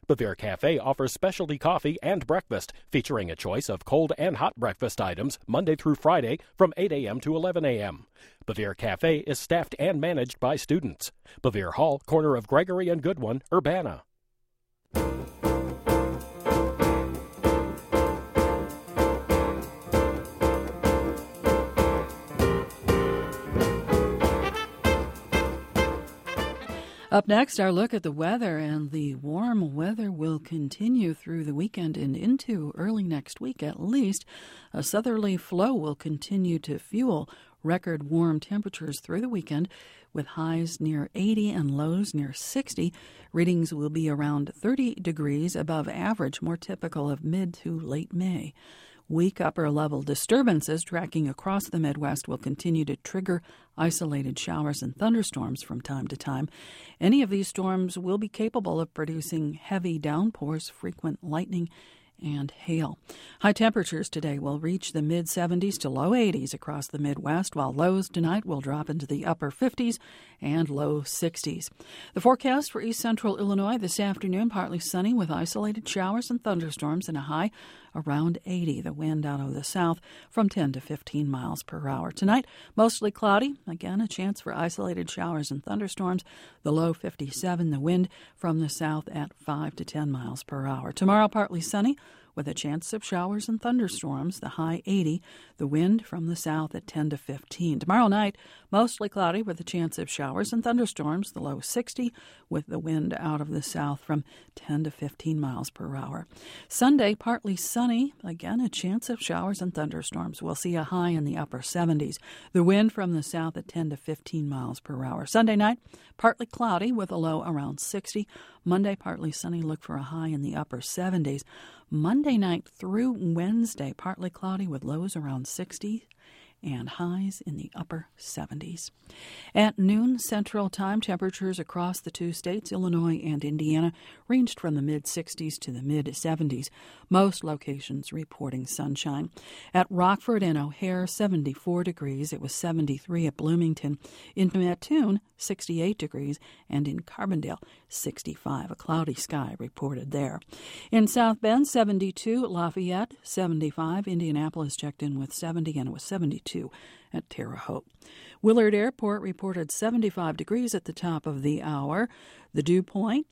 Bevere Cafe offers specialty coffee and breakfast, featuring a choice of cold and hot breakfast items Monday through Friday from 8 a.m. to 11 a.m. Bevere Cafe is staffed and managed by students. Bevere Hall, corner of Gregory and Goodwin, Urbana. Up next, our look at the weather, and the warm weather will continue through the weekend and into early next week at least. A southerly flow will continue to fuel record warm temperatures through the weekend, with highs near 80 and lows near 60. Readings will be around 30 degrees above average, more typical of mid to late May. Weak upper-level disturbances tracking across the Midwest will continue to trigger isolated showers and thunderstorms from time to time. Any of these storms will be capable of producing heavy downpours, frequent lightning, and hail. High temperatures today will reach the mid-70s to low 80s across the Midwest, while lows tonight will drop into the upper 50s and low 60s. The forecast for east central Illinois this afternoon, partly sunny with isolated showers and thunderstorms and a high around 80. The wind out of the south from 10 to 15 miles per hour. Tonight, mostly cloudy. Again, a chance for isolated showers and thunderstorms. The low 57. The wind from the south at 5 to 10 miles per hour. Tomorrow, partly sunny with a chance of showers and thunderstorms, the high 80, the wind from the south at 10 to 15. Tomorrow night, mostly cloudy with a chance of showers and thunderstorms, the low 60, with the wind out of the south from 10 to 15 miles per hour. Sunday, partly sunny, again a chance of showers and thunderstorms. We'll see a high in the upper 70s. The wind from the south at 10 to 15 miles per hour. Sunday night, partly cloudy with a low around 60. Monday, partly sunny, look for a high in the upper 70s. Monday night through Wednesday, partly cloudy with lows around 60 and highs in the upper 70s. At noon Central Time, temperatures across the two states, Illinois and Indiana, ranged from the mid-60s to the mid-70s, most locations reporting sunshine. At Rockford and O'Hare, 74 degrees. It was 73 at Bloomington. In Mattoon, 68 degrees, and in Carbondale, 65. A cloudy sky reported there. In South Bend, 72. Lafayette, 75. Indianapolis checked in with 70, and it was 72 at Terre Haute. Willard Airport reported 75 degrees at the top of the hour. The dew point,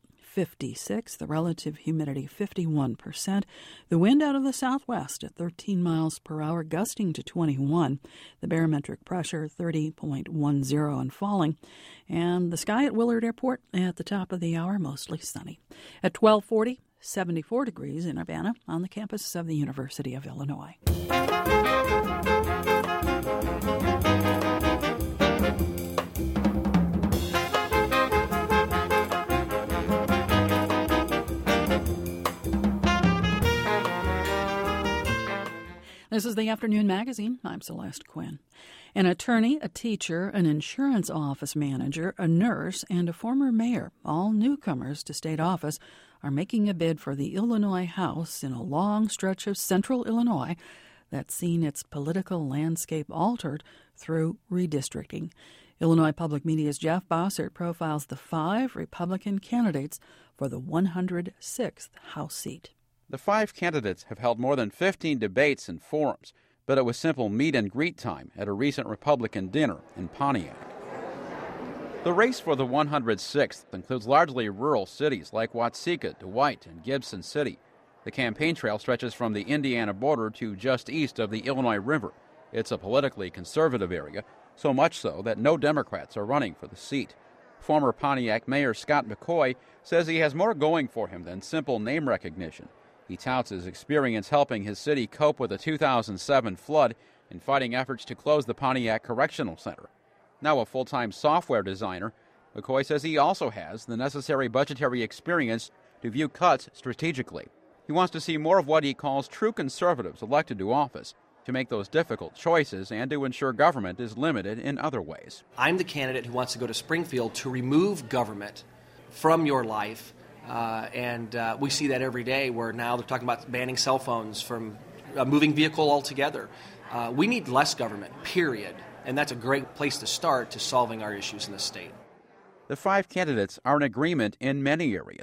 56. The relative humidity, 51%. The wind out of the southwest at 13 miles per hour, gusting to 21. The barometric pressure, 30.10 and falling. And the sky at Willard Airport at the top of the hour, mostly sunny. At 12:40, 74 degrees in Urbana on the campus of the University of Illinois. This is the Afternoon Magazine. I'm Celeste Quinn. An attorney, a teacher, an insurance office manager, a nurse, and a former mayor, all newcomers to state office, are making a bid for the Illinois House in a long stretch of central Illinois that's seen its political landscape altered through redistricting. Illinois Public Media's Jeff Bossert profiles the 5 Republican candidates for the 106th House seat. The 5 candidates have held more than 15 debates and forums, but it was simple meet and greet time at a recent Republican dinner in Pontiac. The race for the 106th includes largely rural cities like Watseka, Dwight, and Gibson City. The campaign trail stretches from the Indiana border to just east of the Illinois River. It's a politically conservative area, so much so that no Democrats are running for the seat. Former Pontiac Mayor Scott McCoy says he has more going for him than simple name recognition. He touts his experience helping his city cope with the 2007 flood and fighting efforts to close the Pontiac Correctional Center. Now a full-time software designer, McCoy says he also has the necessary budgetary experience to view cuts strategically. He wants to see more of what he calls true conservatives elected to office, to make those difficult choices and to ensure government is limited in other ways. I'm the candidate who wants to go to Springfield to remove government from your life. And we see that every day where now they're talking about banning cell phones from a moving vehicle altogether. We need less government, period. And that's a great place to start to solving our issues in the state. The 5 candidates are in agreement in many areas.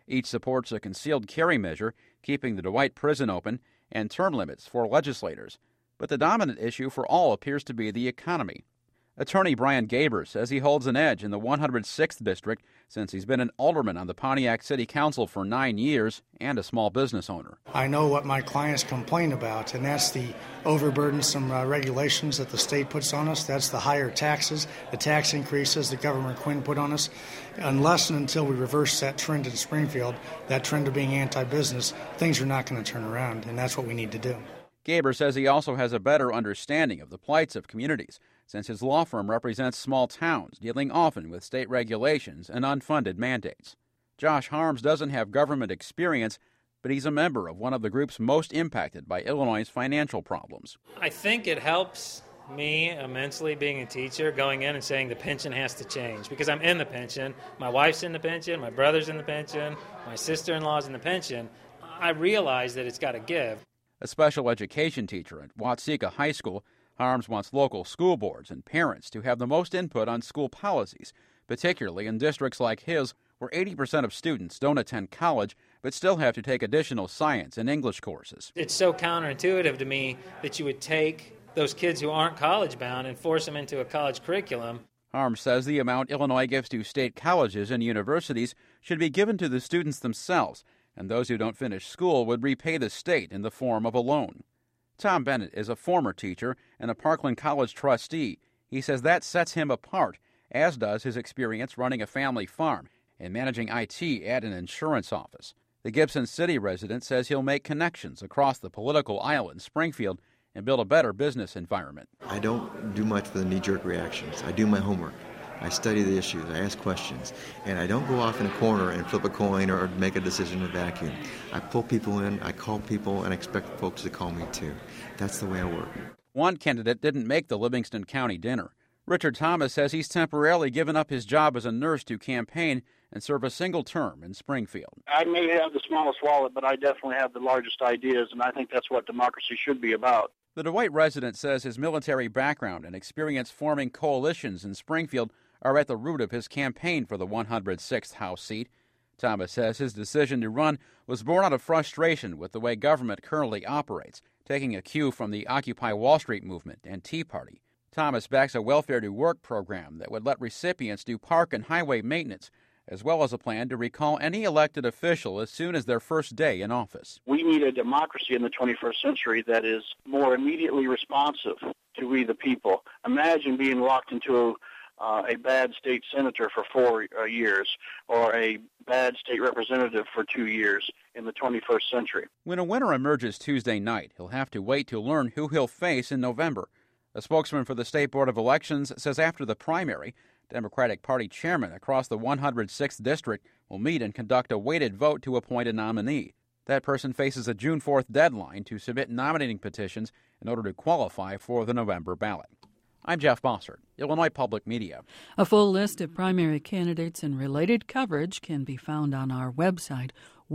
Each supports a concealed carry measure, keeping the Dwight prison open, and term limits for legislators. But the dominant issue for all appears to be the economy. Attorney Brian Gaber says he holds an edge in the 106th District since he's been an alderman on the Pontiac City Council for 9 years and a small business owner. I know what my clients complain about, and that's the overburdensome regulations that the state puts on us. That's the higher taxes, the tax increases that Governor Quinn put on us. Unless and until we reverse that trend in Springfield, that trend of being anti-business, things are not going to turn around, and that's what we need to do. Gaber says he also has a better understanding of the plights of communities, since his law firm represents small towns dealing often with state regulations and unfunded mandates. Josh Harms doesn't have government experience, but he's a member of one of the groups most impacted by Illinois' financial problems. I think it helps me immensely being a teacher, going in and saying the pension has to change, because I'm in the pension, my wife's in the pension, my brother's in the pension, my sister-in-law's in the pension. I realize that it's got to give. A special education teacher at Watseka High School, Harms wants local school boards and parents to have the most input on school policies, particularly in districts like his, where 80% of students don't attend college but still have to take additional science and English courses. It's so counterintuitive to me that you would take those kids who aren't college-bound and force them into a college curriculum. Harms says the amount Illinois gives to state colleges and universities should be given to the students themselves, and those who don't finish school would repay the state in the form of a loan. Tom Bennett is a former teacher and a Parkland College trustee. He says that sets him apart, as does his experience running a family farm and managing IT at an insurance office. The Gibson City resident says he'll make connections across the political aisle in Springfield and build a better business environment. I don't do much for the knee-jerk reactions. I do my homework. I study the issues, I ask questions, and I don't go off in a corner and flip a coin or make a decision in a vacuum. I pull people in, I call people, and I expect folks to call me too. That's the way I work. One candidate didn't make the Livingston County dinner. Richard Thomas says he's temporarily given up his job as a nurse to campaign and serve a single term in Springfield. I may have the smallest wallet, but I definitely have the largest ideas, and I think that's what democracy should be about. The Dwight resident says his military background and experience forming coalitions in Springfield are at the root of his campaign for the 106th House seat. Thomas says his decision to run was born out of frustration with the way government currently operates, taking a cue from the Occupy Wall Street movement and Tea Party. Thomas backs a welfare-to-work program that would let recipients do park and highway maintenance, as well as a plan to recall any elected official as soon as their first day in office. We need a democracy in the 21st century that is more immediately responsive to we the people. Imagine being locked into a bad state senator for 4 years or a bad state representative for 2 years in the 21st century. When a winner emerges Tuesday night, he'll have to wait to learn who he'll face in November. A spokesman for the State Board of Elections says after the primary, Democratic Party chairmen across the 106th District will meet and conduct a weighted vote to appoint a nominee. That person faces a June 4th deadline to submit nominating petitions in order to qualify for the November ballot. I'm Jeff Bossert, Illinois Public Media. A full list of primary candidates and related coverage can be found on our website,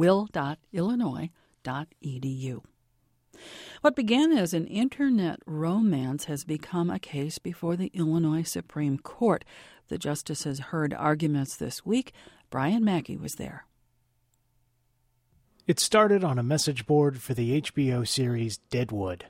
will.illinois.edu. What began as an internet romance has become a case before the Illinois Supreme Court. The justices heard arguments this week. Brian Mackey was there. It started on a message board for the HBO series Deadwood.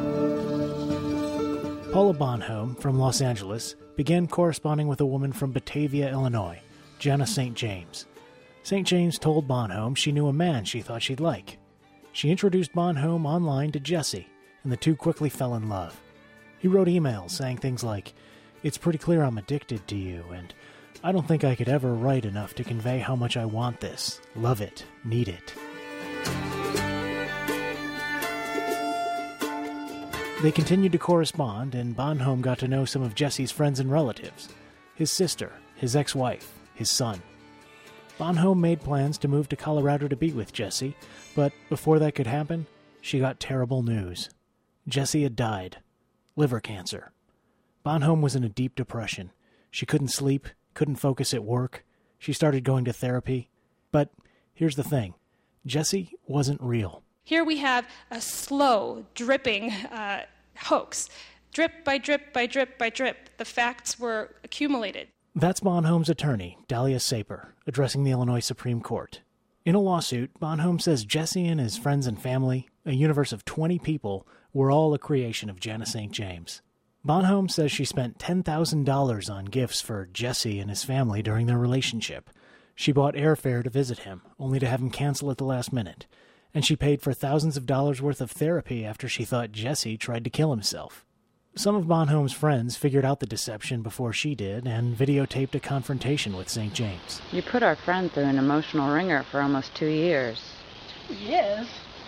Paula Bonhomme from Los Angeles began corresponding with a woman from Batavia, Illinois, Jenna St. James. St. James told Bonhomme she knew a man she thought she'd like. She introduced Bonhomme online to Jesse, and the two quickly fell in love. He wrote emails saying things like, "It's pretty clear I'm addicted to you, and I don't think I could ever write enough to convey how much I want this, love it, need it." They continued to correspond, and Bonhomme got to know some of Jesse's friends and relatives, his sister, his ex-wife, his son. Bonhomme made plans to move to Colorado to be with Jesse, but before that could happen, she got terrible news. Jesse had died. Liver cancer. Bonhomme was in a deep depression. She couldn't sleep, couldn't focus at work. She started going to therapy. But here's the thing. Jesse wasn't real. Here we have a slow, dripping hoax. Drip by drip by drip by drip, the facts were accumulated. That's Bonhomme's attorney, Dahlia Saper, addressing the Illinois Supreme Court. In a lawsuit, Bonhomme says Jesse and his friends and family, a universe of 20 people, were all a creation of Jana St. James. Bonhomme says she spent $10,000 on gifts for Jesse and his family during their relationship. She bought airfare to visit him, only to have him cancel at the last minute. And she paid for thousands of dollars worth of therapy after she thought Jesse tried to kill himself. Some of Bonhomme's friends figured out the deception before she did and videotaped a confrontation with St. James. You put our friend through an emotional ringer for almost 2 years. 2 years?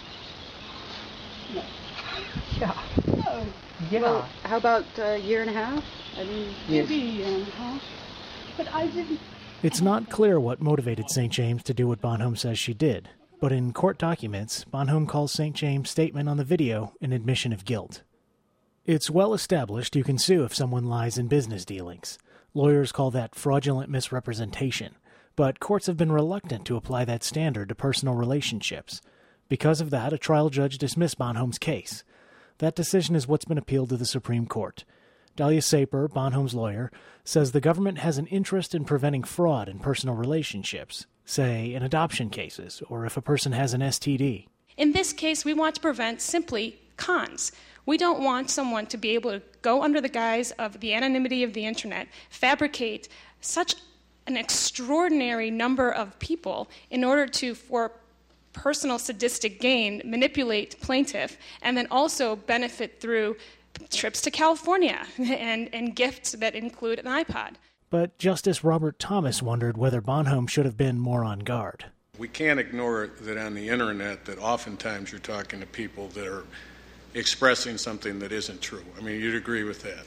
No. Yeah. Oh. Yeah. Well, how about a year and a half? Maybe a year and a half. But I didn't... It's not clear what motivated St. James to do what Bonhomme says she did, but in court documents, Bonhomme calls St. James' statement on the video an admission of guilt. It's well established you can sue if someone lies in business dealings. Lawyers call that fraudulent misrepresentation, but courts have been reluctant to apply that standard to personal relationships. Because of that, a trial judge dismissed Bonhomme's case. That decision is what's been appealed to the Supreme Court. Dahlia Saper, Bonhomme's lawyer, says the government has an interest in preventing fraud in personal relationships, say in adoption cases or if a person has an STD. In this case, we want to prevent simply cons. We don't want someone to be able to go under the guise of the anonymity of the internet, fabricate such an extraordinary number of people in order to, for personal sadistic gain, manipulate plaintiff, and then also benefit through trips to California and gifts that include an iPod. But Justice Robert Thomas wondered whether Bonhomme should have been more on guard. We can't ignore that on the internet that oftentimes you're talking to people that are expressing something that isn't true. I mean, you'd agree with that?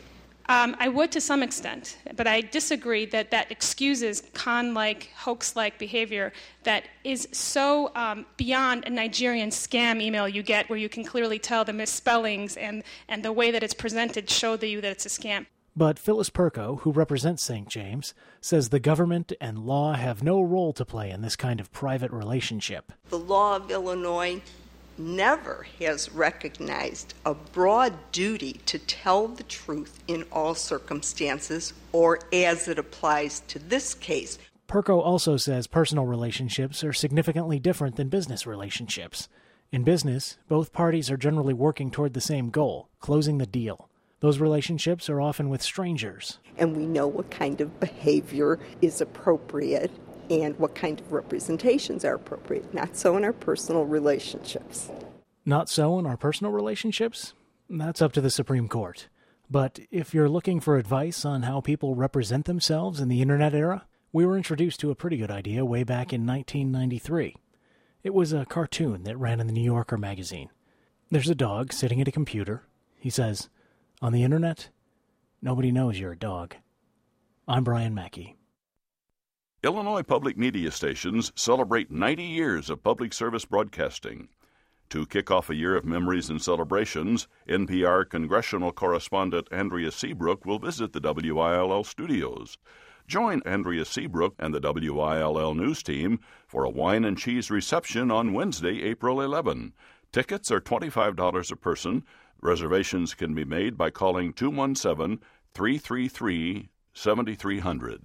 I would to some extent, but I disagree that that excuses con-like, hoax-like behavior that is so beyond a Nigerian scam email you get where you can clearly tell the misspellings and the way that it's presented show you that it's a scam. But Phyllis Perko, who represents St. James, says the government and law have no role to play in this kind of private relationship. The law of Illinois never has recognized a broad duty to tell the truth in all circumstances or as it applies to this case. Perko also says personal relationships are significantly different than business relationships. In business, both parties are generally working toward the same goal, closing the deal. Those relationships are often with strangers. And we know what kind of behavior is appropriate and what kind of representations are appropriate. Not so in our personal relationships. Not so in our personal relationships? That's up to the Supreme Court. But if you're looking for advice on how people represent themselves in the internet era, we were introduced to a pretty good idea way back in 1993. It was a cartoon that ran in the New Yorker magazine. There's a dog sitting at a computer. He says, "On the internet, nobody knows you're a dog." I'm Brian Mackey. Illinois public media stations celebrate 90 years of public service broadcasting. To kick off a year of memories and celebrations, NPR congressional correspondent Andrea Seabrook will visit the WILL studios. Join Andrea Seabrook and the WILL news team for a wine and cheese reception on Wednesday, April 11. Tickets are $25 a person. Reservations can be made by calling 217-333-7300.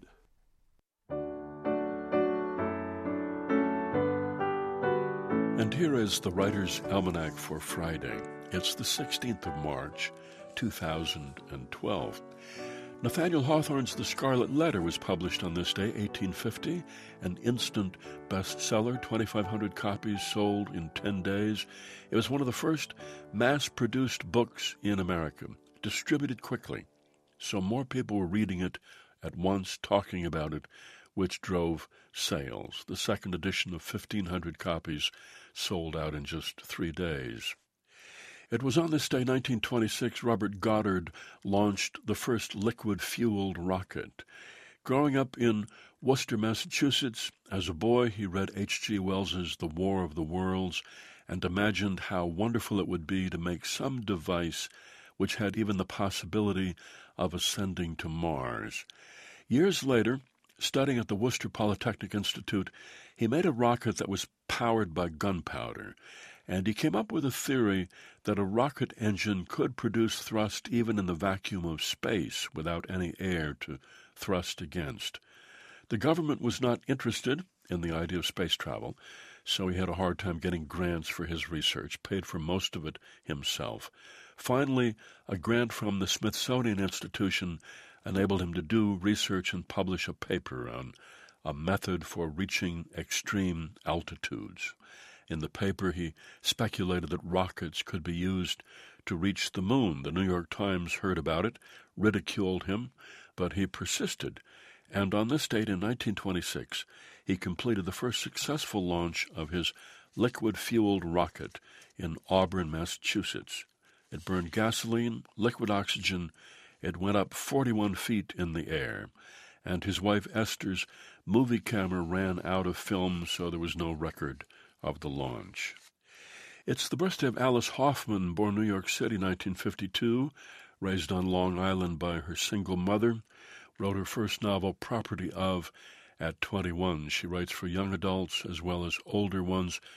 And here is the Writer's Almanac for Friday. It's the 16th of March, 2012. Nathaniel Hawthorne's The Scarlet Letter was published on this day, 1850, an instant bestseller, 2,500 copies sold in 10 days. It was one of the first mass-produced books in America, distributed quickly. So more people were reading it at once, talking about it, which drove sales. The second edition of 1,500 copies sold out in just 3 days. It was on this day, 1926, Robert Goddard launched the first liquid-fueled rocket. Growing up in Worcester, Massachusetts, as a boy he read H.G. Wells's The War of the Worlds and imagined how wonderful it would be to make some device which had even the possibility of ascending to Mars. Years later, studying at the Worcester Polytechnic Institute, he made a rocket that was powered by gunpowder, and he came up with a theory that a rocket engine could produce thrust even in the vacuum of space without any air to thrust against. The government was not interested in the idea of space travel, so he had a hard time getting grants for his research, paid for most of it himself. Finally, a grant from the Smithsonian Institution enabled him to do research and publish a paper on a method for reaching extreme altitudes. In the paper, he speculated that rockets could be used to reach the moon. The New York Times heard about it, ridiculed him, but he persisted. And on this date in 1926, he completed the first successful launch of his liquid-fueled rocket in Auburn, Massachusetts. It burned gasoline, liquid oxygen. It went up 41 feet in the air. And his wife Esther's movie camera ran out of film, so there was no record of the launch. It's the birthday of Alice Hoffman, born New York City, 1952, raised on Long Island by her single mother, wrote her first novel, Property of, at 21. She writes for young adults as well as older ones.